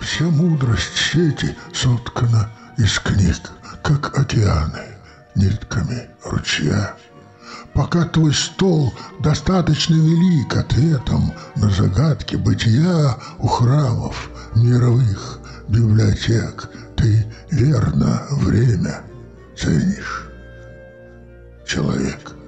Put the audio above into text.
Вся мудрость сети соткана из книг, как океаны, нитками ручья. Пока твой стол достаточно велик ответом на загадки бытия у храмов мировых библиотек, ты верно время ценишь, человек.